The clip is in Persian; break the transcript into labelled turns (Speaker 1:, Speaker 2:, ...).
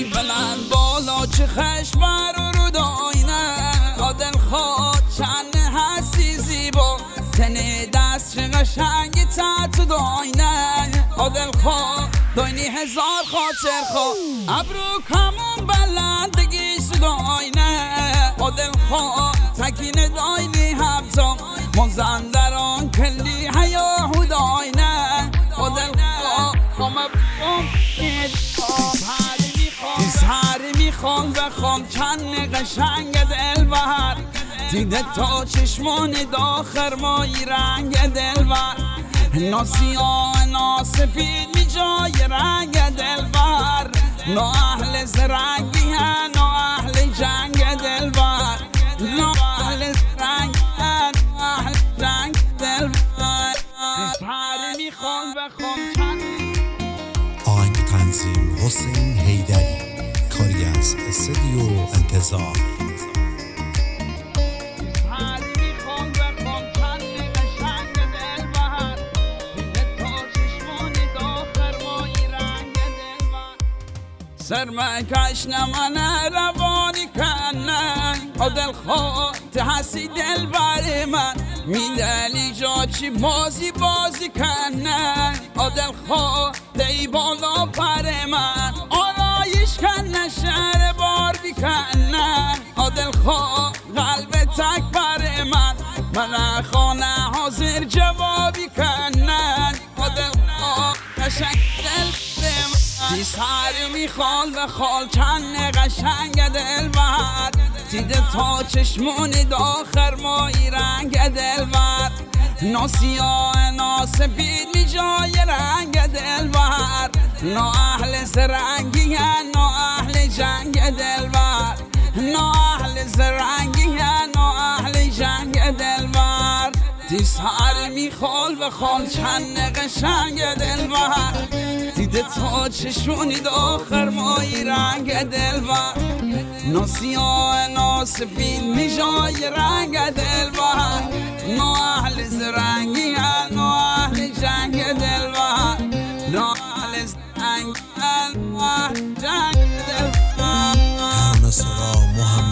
Speaker 1: ای بلند بالا چه خشم رو داینه آدل خواد چند هستی زیبا تن دست چه قشنگی تو داینه آدل خواد داینی هزار خاطر خواد ابرو کمون بلندگی سداینه آدل خواد تکین داینی همتا مزندران کلی حیاهو داینه آدل خواد قامه بکن سهر میخوان بخوان چند قشنگ دلبر دیده تا چشمان داخر مایی رنگ دلبر ناسیاه ناسفید می جای رنگ دلبر نا اهل زرنگی هن نا اهل جنگ دلبر نا اهل زرنگی هن نا اهل جنگ دلبر سهر میخوان بخوان چند
Speaker 2: آهنگ تنظیم حسین حیدری کاری از استودیو انتظار
Speaker 1: سرمکش نمانه روانی کنن آدل خواه تحسی دل بر من میدلی جا چی بازی کنن آدل خواه دی بالا پر من آرایش کنن شهر بار بیکنن آدل خواه قلب تک بر من خانه حاضر جوابی کنن آدل خواه قشنگ دل بر من سهر میخوال و خال چند قشنگ دلبر دیده تا چشمون داخر مایی رنگ دلبر ناسیاه ناسفید می جای رنگ دلبر نا اهل زرنگی هن نا اهل جنگ دلبر نا اهل زرنگی هن نا اهل جنگ دلبر سهر میخوال و خال چند قشنگ دلبر دیده تا چشونی داخر مایی رنگ دلبر ناسیاه ناسفید می جای رنگ دلبر نا اهل زرنگی هن نا اهل جنگ دلبر نا اهل زرنگی هن نا اهل جنگ دلبر
Speaker 2: همه سرا محمد